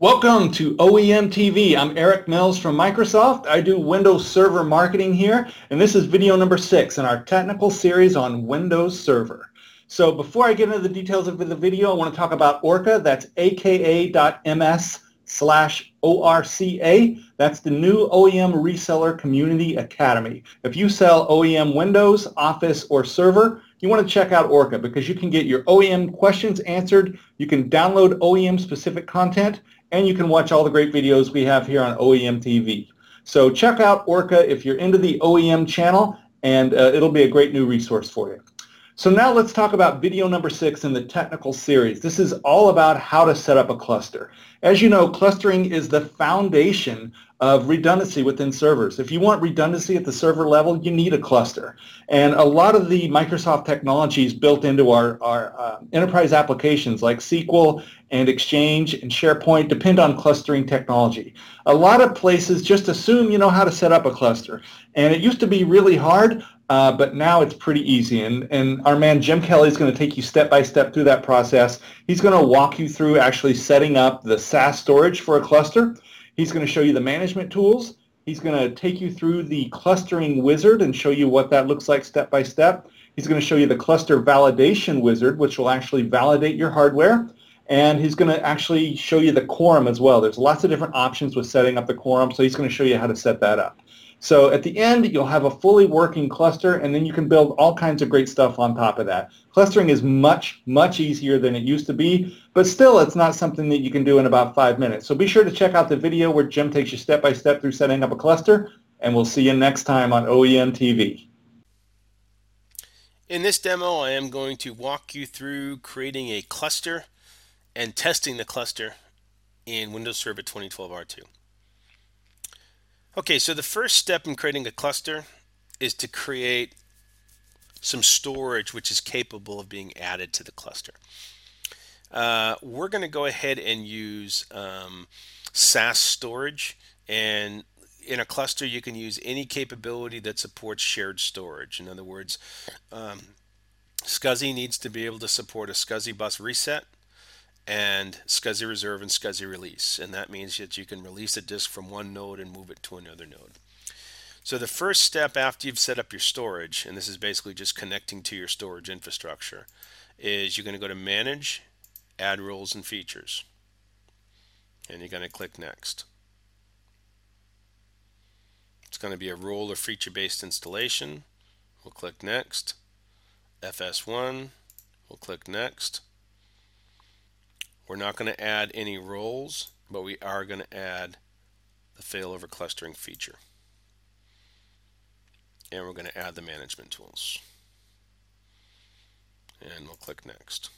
Welcome to OEM TV. I'm Eric Mills from Microsoft. I do Windows Server marketing here, and this is video number 6 in our technical series on Windows Server. So before I get into the details of the video, I want to talk about Orca. That's aka.ms/ORCA. That's the new OEM Reseller Community Academy. If you sell OEM Windows, Office, or Server, you want to check out Orca because you can get your OEM questions answered, you can download OEM specific content, and you can watch all the great videos we have here on OEM TV. So check out Orca if you're into the OEM channel, and it'll be a great new resource for you. So now let's talk about video number 6 in the technical series. This is all about how to set up a cluster. As you know, clustering is the foundation of redundancy within servers. If you want redundancy at the server level, you need a cluster. And a lot of the Microsoft technologies built into our enterprise applications like SQL and Exchange and SharePoint depend on clustering technology. A lot of places just assume you know how to set up a cluster. And it used to be really hard, but now it's pretty easy. And our man Jim Kelly is going to take you step by step through that process. He's going to walk you through actually setting up the SAS storage for a cluster. He's going to show you the management tools. He's going to take you through the clustering wizard and show you what that looks like step by step. He's going to show you the cluster validation wizard, which will actually validate your hardware. And he's going to actually show you the quorum as well. There's lots of different options with setting up the quorum, so he's going to show you how to set that up. So at the end, you'll have a fully working cluster, and then you can build all kinds of great stuff on top of that. Clustering is much, much easier than it used to be, but still it's not something that you can do in about 5 minutes. So be sure to check out the video where Jim takes you step by step through setting up a cluster, and we'll see you next time on OEM TV. In this demo, I am going to walk you through creating a cluster and testing the cluster in Windows Server 2012 R2. Okay, so the first step in creating a cluster is to create some storage which is capable of being added to the cluster. We're going to go ahead and use SAS storage, and in a cluster you can use any capability that supports shared storage. In other words, SCSI needs to be able to support a SCSI bus reset and SCSI reserve and SCSI release, and that means that you can release a disk from one node and move it to another node. So the first step after you've set up your storage, and this is basically just connecting to your storage infrastructure, is you're going to go to Manage, Add Roles and Features, and you're going to click Next. It's going to be a role or feature-based installation. We'll click Next. FS1, we'll click Next. We're not going to add any roles, but we are going to add the failover clustering feature. And we're going to add the management tools. And we'll click Next.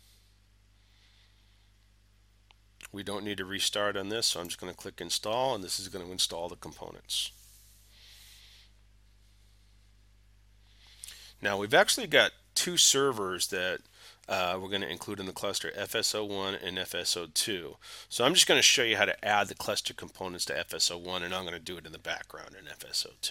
We don't need to restart on this, so I'm just going to click Install, and this is going to install the components. Now we've actually got two servers that we're going to include in the cluster, FS01 and FS02. So I'm just going to show you how to add the cluster components to FS01, and I'm going to do it in the background in FS02.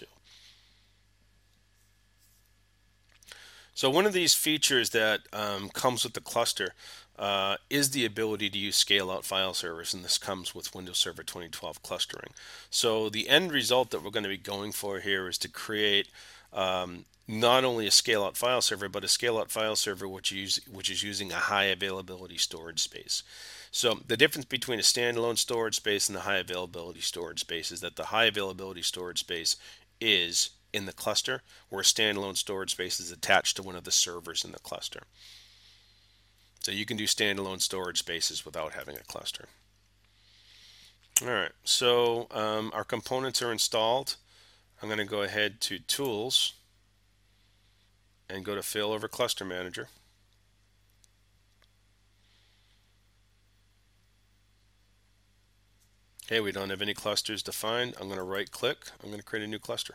So one of these features that comes with the cluster is the ability to use scale-out file servers, and this comes with Windows Server 2012 clustering. So the end result that we're going to be going for here is to create not only a scale-out file server, but a scale-out file server which is using a high availability storage space. So the difference between a standalone storage space and the high availability storage space is that the high availability storage space is in the cluster, where a standalone storage space is attached to one of the servers in the cluster. So you can do standalone storage spaces without having a cluster. Alright, so our components are installed. I'm going to go ahead to Tools and go to Failover Cluster Manager. Okay, we don't have any clusters defined. I'm going to right click. I'm going to create a new cluster.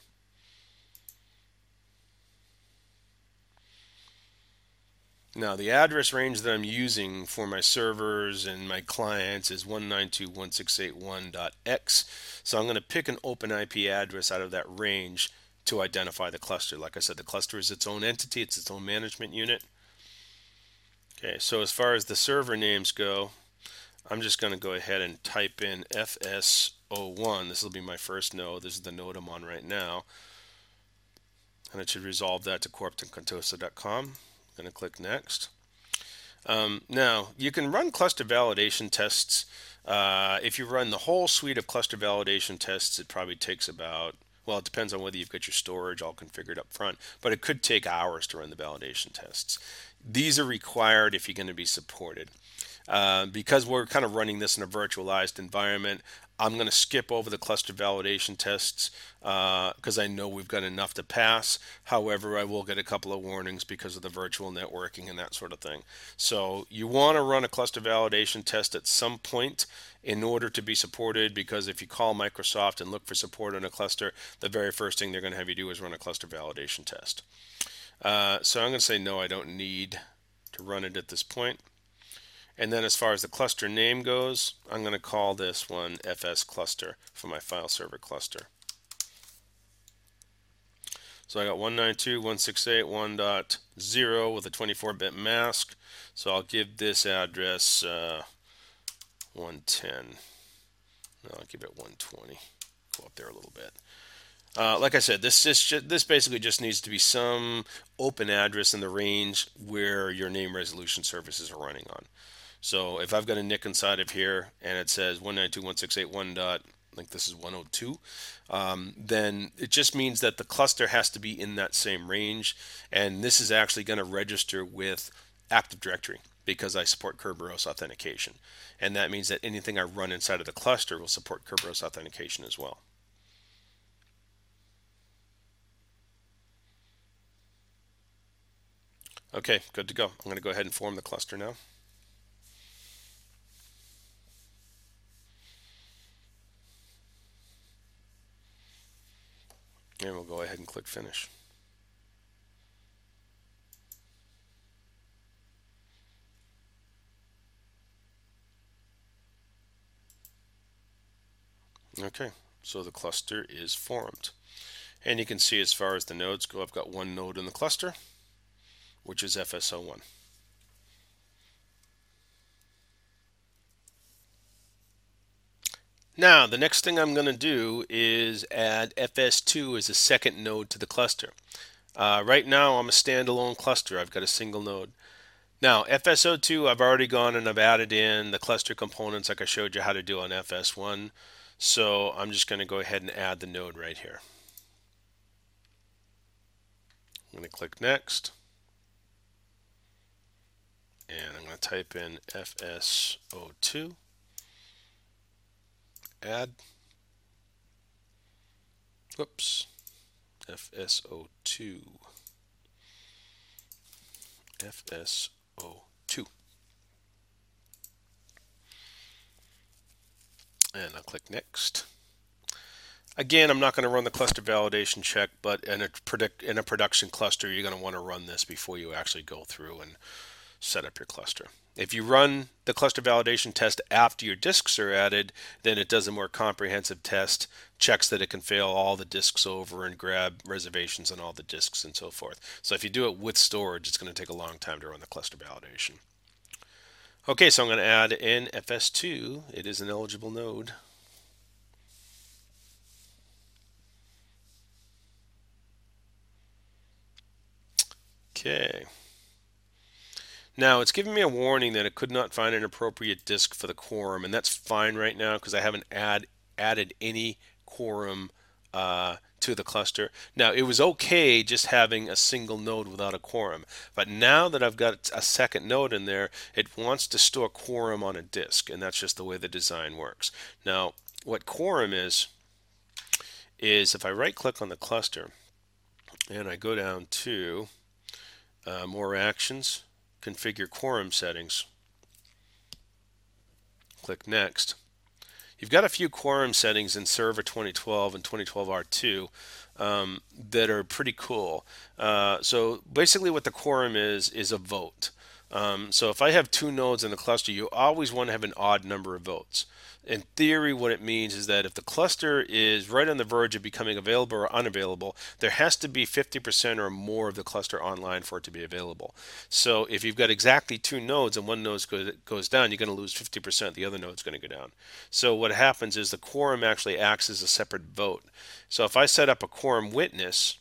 Now the address range that I'm using for my servers and my clients is 192.168.1.x. So I'm going to pick an open IP address out of that range to identify the cluster. Like I said, the cluster is its own entity, it's its own management unit. Okay, so as far as the server names go, I'm just going to go ahead and type in FS01. This will be my first node. This is the node I'm on right now. And it should resolve that to corp.contoso.com. I'm going to click next. Now, you can run cluster validation tests. If you run the whole suite of cluster validation tests, it probably takes about, well, it depends on whether you've got your storage all configured up front, but it could take hours to run the validation tests. These are required if you're going to be supported. Because we're kind of running this in a virtualized environment, I'm going to skip over the cluster validation tests because I know we've got enough to pass. However, I will get a couple of warnings because of the virtual networking and that sort of thing. So you want to run a cluster validation test at some point in order to be supported, because if you call Microsoft and look for support on a cluster, the very first thing they're going to have you do is run a cluster validation test. So I'm going to say no, I don't need to run it at this point. And then as far as the cluster name goes, I'm going to call this one FS cluster for my file server cluster. So I got 192.168.1.0 with a 24-bit mask. So I'll give this address 110. No, I'll give it 120. Go up there a little bit. Like I said, this basically just needs to be some open address in the range where your name resolution services are running on. So if I've got a NIC inside of here and it says 192.168.1. I think this is 102, then it just means that the cluster has to be in that same range, and this is actually going to register with Active Directory because I support Kerberos authentication, and that means that anything I run inside of the cluster will support Kerberos authentication as well. Okay, good to go. I'm going to go ahead and form the cluster now. And we'll go ahead and click finish. Okay, so the cluster is formed. And you can see as far as the nodes go, I've got one node in the cluster, which is FS01. Now, the next thing I'm going to do is add FS2 as a second node to the cluster. Right now, I'm a standalone cluster. I've got a single node. Now, FS02, I've already gone and I've added in the cluster components like I showed you how to do on FS1. So I'm just going to go ahead and add the node right here. I'm going to click next. And I'm going to type in FS02. Add. Whoops. FS02. FS02. And I'll click next. Again, I'm not going to run the cluster validation check, but in a production cluster, you're going to want to run this before you actually go through and set up your cluster. If you run the cluster validation test after your disks are added, then it does a more comprehensive test, checks that it can fail all the disks over and grab reservations on all the disks and so forth. So if you do it with storage, it's going to take a long time to run the cluster validation. Okay, so I'm going to add in FS2. It is an eligible node. Okay. Now it's giving me a warning that it could not find an appropriate disk for the quorum, and that's fine right now because I haven't added any quorum to the cluster. Now it was okay just having a single node without a quorum, but now that I've got a second node in there, it wants to store quorum on a disk, and that's just the way the design works. Now what quorum is if I right click on the cluster and I go down to more actions, configure quorum settings, click next. You've got a few quorum settings in Server 2012 and 2012 R2 that are pretty cool. So basically what the quorum is a vote. So if I have two nodes in the cluster, you always want to have an odd number of votes. In theory, what it means is that if the cluster is right on the verge of becoming available or unavailable, there has to be 50% or more of the cluster online for it to be available. So if you've got exactly two nodes and one node goes down, you're going to lose 50%. The other node's going to go down. So what happens is the quorum actually acts as a separate vote. So if I set up a quorum witness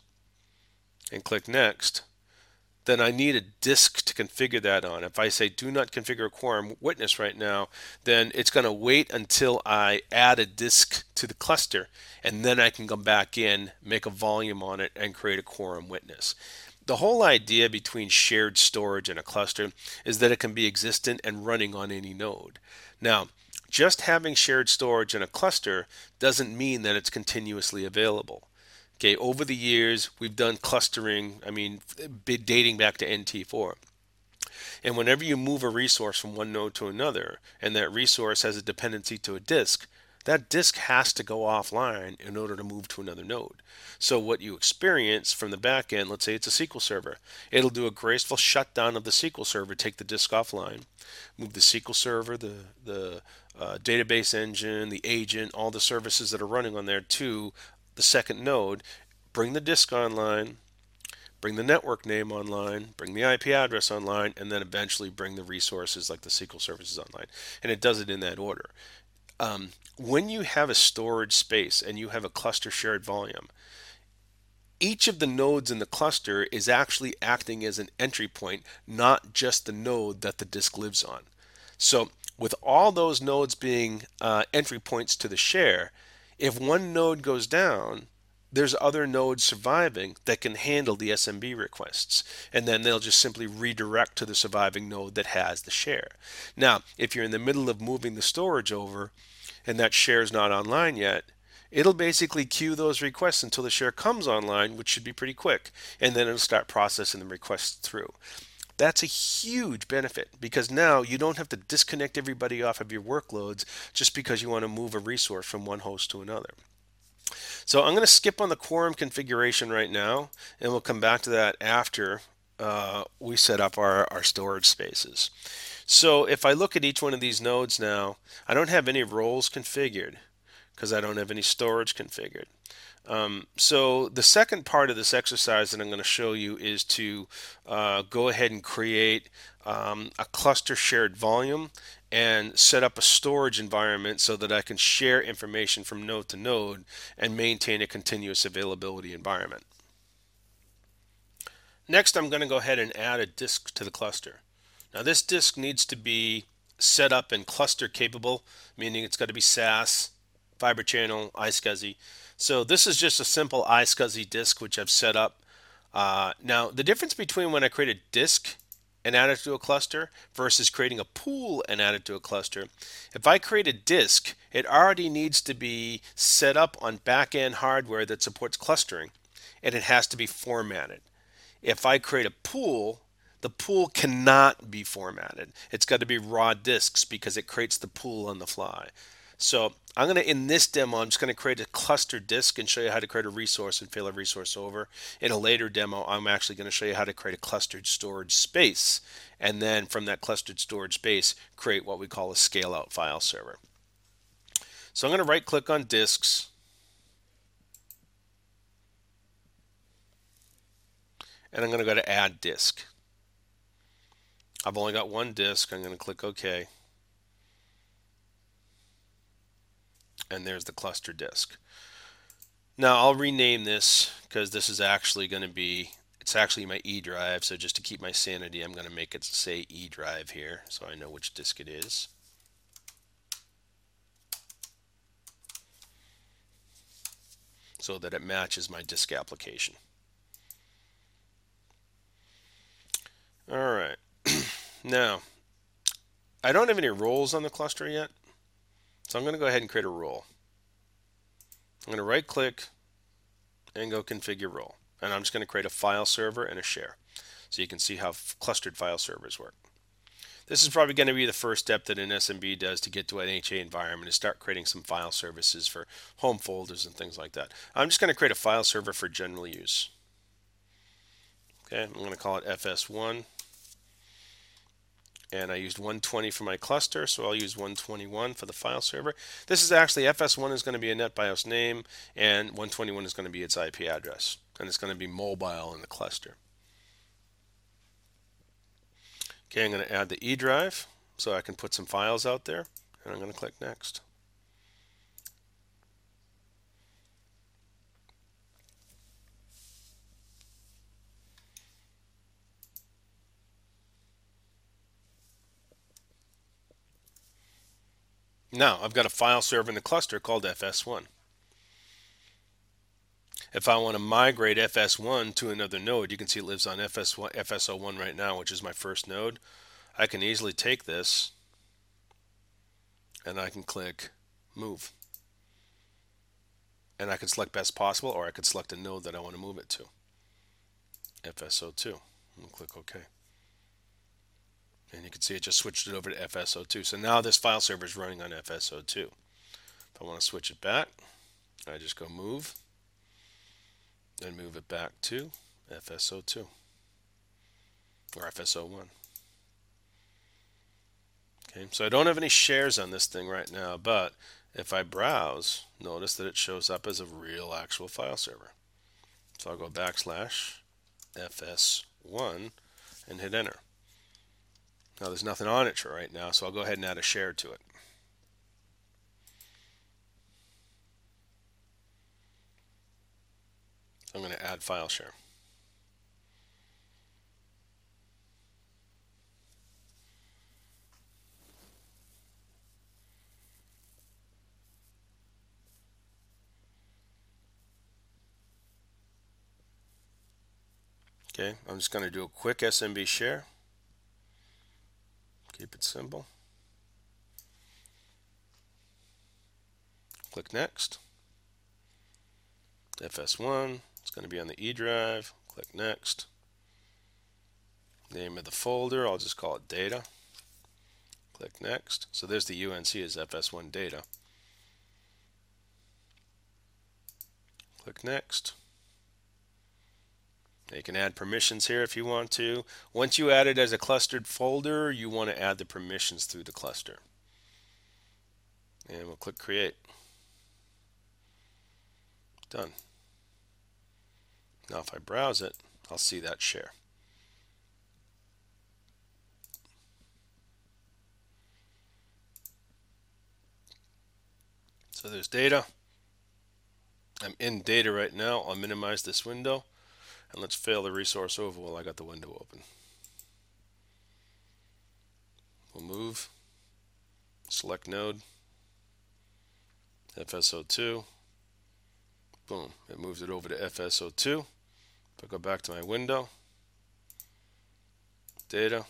and click next, then I need a disk to configure that on. If I say do not configure a quorum witness right now, then it's going to wait until I add a disk to the cluster, and then I can come back in, make a volume on it, and create a quorum witness. The whole idea between shared storage and a cluster is that it can be existent and running on any node. Now, just having shared storage in a cluster doesn't mean that it's continuously available. Okay, over the years, we've done clustering, dating back to NT4. And whenever you move a resource from one node to another, and that resource has a dependency to a disk, that disk has to go offline in order to move to another node. So what you experience from the back end, let's say it's a SQL server, it'll do a graceful shutdown of the SQL server, take the disk offline, move the SQL server, the database engine, the agent, all the services that are running on there to the second node, bring the disk online, bring the network name online, bring the IP address online, and then eventually bring the resources like the SQL services online. And it does it in that order. When you have a storage space and you have a cluster shared volume, each of the nodes in the cluster is actually acting as an entry point, not just the node that the disk lives on. So with all those nodes being entry points to the share, if one node goes down, there's other nodes surviving that can handle the SMB requests, and then they'll just simply redirect to the surviving node that has the share. Now, if you're in the middle of moving the storage over and that share is not online yet, it'll basically queue those requests until the share comes online, which should be pretty quick, and then it'll start processing the requests through. That's a huge benefit because now you don't have to disconnect everybody off of your workloads just because you want to move a resource from one host to another. So I'm going to skip on the quorum configuration right now, and we'll come back to that after we set up our storage spaces. So if I look at each one of these nodes now, I don't have any roles configured because I don't have any storage configured. So the second part of this exercise that I'm going to show you is to go ahead and create a cluster shared volume and set up a storage environment so that I can share information from node to node and maintain a continuous availability environment. Next, I'm going to go ahead and add a disk to the cluster. Now this disk needs to be set up and cluster capable, meaning it's got to be SAS, Fiber Channel, iSCSI. So this is just a simple iSCSI disk which I've set up. Now the difference between when I create a disk and add it to a cluster versus creating a pool and add it to a cluster. If I create a disk, it already needs to be set up on back-end hardware that supports clustering, and it has to be formatted. If I create a pool, the pool cannot be formatted. It's got to be raw disks because it creates the pool on the fly. So I'm going to, in this demo, I'm just going to create a cluster disk and show you how to create a resource and fail a resource over. In a later demo, I'm actually going to show you how to create a clustered storage space. And then from that clustered storage space, create what we call a scale out file server. So I'm going to right click on disks. And I'm going to go to add disk. I've only got one disk. I'm going to click OK. And there's the cluster disk. Now I'll rename this because this is actually going to be, it's actually my E drive. So just to keep my sanity, I'm going to make it say E drive here so I know which disk it is. So that it matches my disk application. All right. Now, I don't have any roles on the cluster yet. So I'm going to go ahead and create a role. I'm going to right click and go configure role. And I'm just going to create a file server and a share. So you can see how clustered file servers work. This is probably going to be the first step that an SMB does to get to an HA environment, is start creating some file services for home folders and things like that. I'm just going to create a file server for general use. Okay, I'm going to call it FS1. and I used 120 for my cluster, so I'll use 121 for the file server. This is actually FS1 is going to be a NetBIOS name, and 121 is going to be its IP address, and it's going to be mobile in the cluster. Okay, I'm going to add the E drive so I can put some files out there, and I'm going to click Next. Now, I've got a file server in the cluster called FS1. If I want to migrate FS1 to another node, you can see it lives on FS01 right now, which is my first node. I can easily take this and I can click Move. And I can select Best Possible, or I could select a node that I want to move it to. FS02. And click OK. And you can see it just switched it over to FS02. So now this file server is running on FS02. If I want to switch it back, I just go Move and move it back to FS02 or FS01. Okay, so I don't have any shares on this thing right now, but if I browse, notice that it shows up as a real actual file server. So I'll go /FS1 and hit enter. Now there's nothing on it right now, so I'll go ahead and add a share to it. I'm going to add file share. Okay, I'm just going to do a quick SMB share. Keep it simple. Click Next. FS1, it's going to be on the E drive. Click Next. Name of the folder, I'll just call it Data. Click Next. So there's the UNC as FS1 Data. Click Next. Now you can add permissions here if you want to. Once you add it as a clustered folder, you want to add the permissions through the cluster. And we'll click Create. Done. Now if I browse it, I'll see that share. So there's data. I'm in data right now. I'll minimize this window and let's fail the resource over while I got the window open. We'll move, select node, FS02. Boom, it moves it over to FS02. If I go back to my window, data,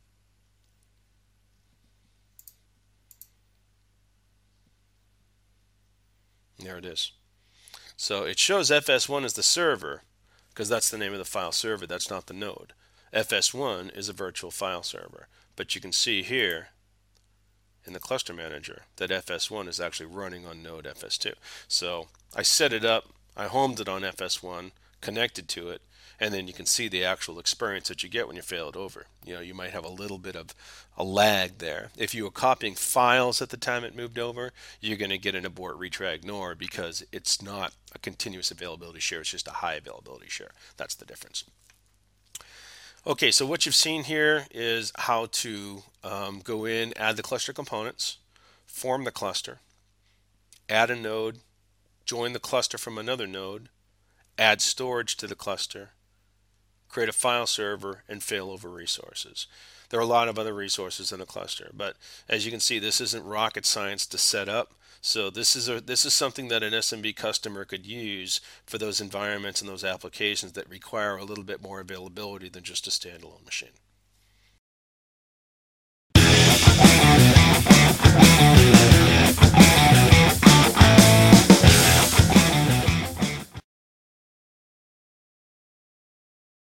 there it is. So it shows FS1 as the server because that's the name of the file server. That's not the node. FS1 is a virtual file server. But you can see here in the cluster manager that FS1 is actually running on node FS2. So I set it up, I homed it on FS1, connected to it, and then you can see the actual experience that you get when you fail it over. You know, you might have a little bit of a lag there. If you were copying files at the time it moved over, you're going to get an abort, retry, ignore because it's not a continuous availability share, it's just a high availability share. That's the difference. Okay, so what you've seen here is how to go in, add the cluster components, form the cluster, add a node, join the cluster from another node, add storage to the cluster, create a file server, and fail over resources. There are a lot of other resources in a cluster, but as you can see, this isn't rocket science to set up. So this is something that an SMB customer could use for those environments and those applications that require a little bit more availability than just a standalone machine.